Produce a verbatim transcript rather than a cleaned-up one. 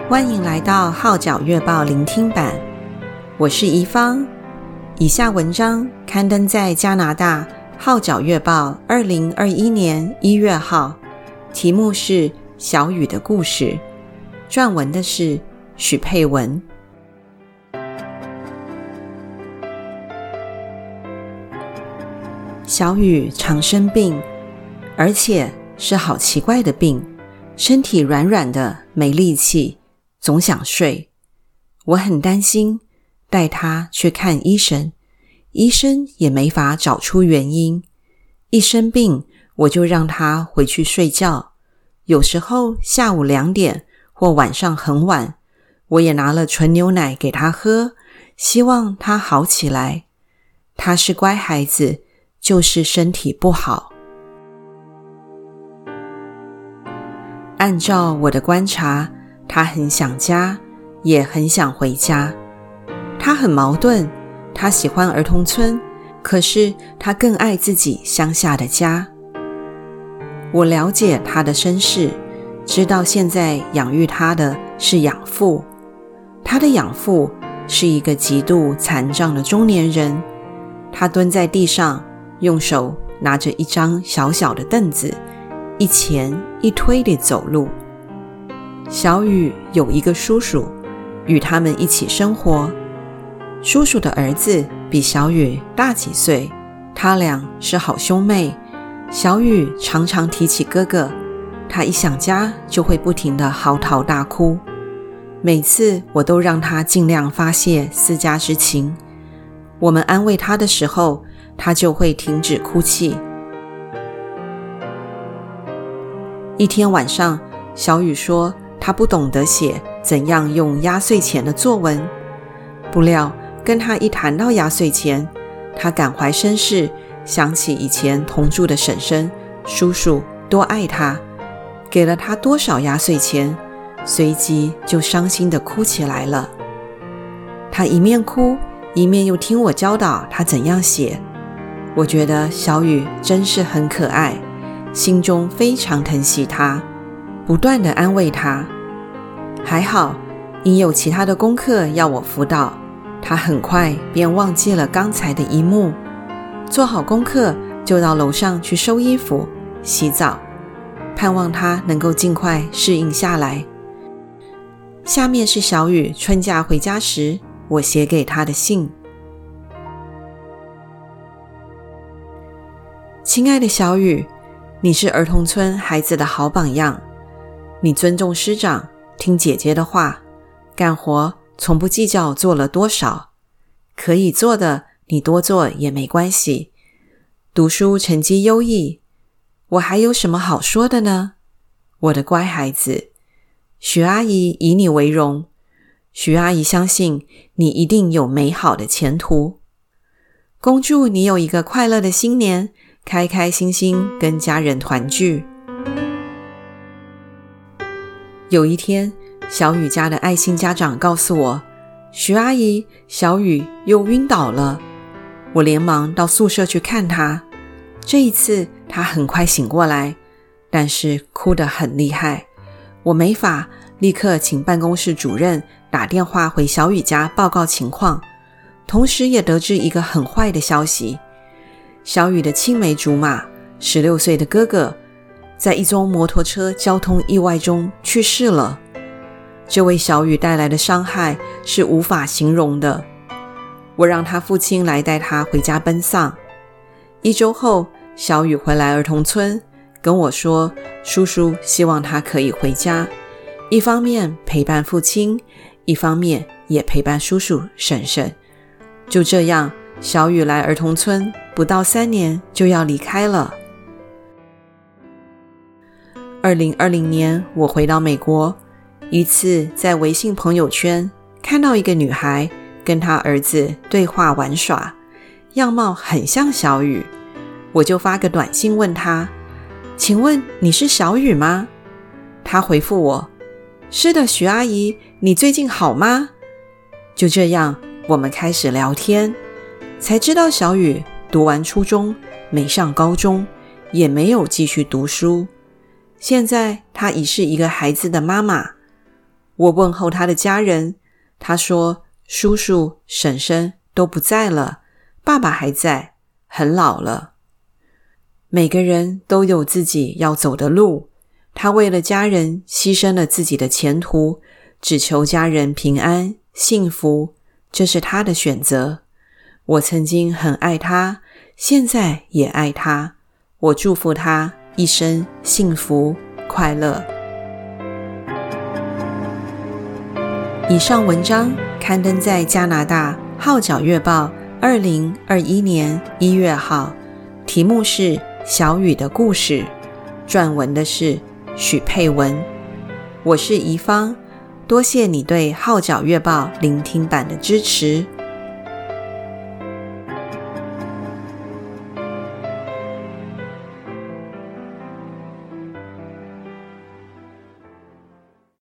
欢迎来到号角月报聆听版，我是宜芳。以下文章刊登在加拿大号角月报二零二一年一月号，题目是小雨的故事，撰文的是许佩文。小雨常生病，而且是好奇怪的病，身体软软的，没力气，总想睡。我很担心，带他去看医生，医生也没法找出原因。一生病，我就让他回去睡觉。有时候下午两点或晚上很晚，我也拿了纯牛奶给他喝，希望他好起来。他是乖孩子，就是身体不好。按照我的观察，他很想家，也很想回家。他很矛盾，他喜欢儿童村，可是他更爱自己乡下的家。我了解他的身世，知道现在养育他的是养父。他的养父是一个极度残障的中年人，他蹲在地上，用手拿着一张小小的凳子，一前一推地走路。小雨有一个叔叔，与他们一起生活。叔叔的儿子比小雨大几岁，他俩是好兄妹。小雨常常提起哥哥，他一想家就会不停地嚎啕大哭。每次我都让他尽量发泄私家之情，我们安慰他的时候，他就会停止哭泣。一天晚上，小雨说他不懂得写怎样用压岁钱的作文。不料跟他一谈到压岁钱，他感怀身世，想起以前同住的婶婶、叔叔多爱他，给了他多少压岁钱，随即就伤心地哭起来了。他一面哭，一面又听我教导他怎样写。我觉得小雨真是很可爱，心中非常疼惜他，不断地安慰他。还好，因有其他的功课要我辅导，他很快便忘记了刚才的一幕。做好功课，就到楼上去收衣服、洗澡，盼望他能够尽快适应下来。下面是小雨春假回家时我写给他的信。亲爱的小雨，你是儿童村孩子的好榜样，你尊重师长，听姐姐的话，干活从不计较做了多少，可以做的你多做也没关系。读书成绩优异，我还有什么好说的呢？我的乖孩子，许阿姨以你为荣，许阿姨相信你一定有美好的前途。恭祝你有一个快乐的新年，开开心心跟家人团聚。有一天，小雨家的爱心家长告诉我，徐阿姨，小雨又晕倒了。我连忙到宿舍去看她，这一次她很快醒过来，但是哭得很厉害。我没法立刻请办公室主任打电话回小雨家报告情况，同时也得知一个很坏的消息，小雨的青梅竹马十六岁的哥哥在一宗摩托车交通意外中去世了。这为小雨带来的伤害是无法形容的。我让他父亲来带他回家奔丧。一周后，小雨回来儿童村跟我说，叔叔希望他可以回家，一方面陪伴父亲，一方面也陪伴叔叔婶婶。就这样，小雨来儿童村不到三年就要离开了。二零二零年我回到美国，一次在微信朋友圈看到一个女孩跟她儿子对话玩耍，样貌很像小雨，我就发个短信问她，请问你是小雨吗？她回复我，是的，许阿姨，你最近好吗？就这样，我们开始聊天，才知道小雨读完初中，没上高中，也没有继续读书。现在她已是一个孩子的妈妈。 我问候他的家人，他说叔叔、婶婶都不在了，爸爸还在，很老了。每个人都有自己要走的路，他为了家人牺牲了自己的前途，只求家人平安、幸福，这是他的选择。我曾经很爱他，现在也爱他，我祝福他一生幸福快乐。以上文章刊登在加拿大号角月报二零二一年一月号，题目是小雨的故事，撰文的是许佩文。我是宜芳，多谢你对号角月报聆听版的支持。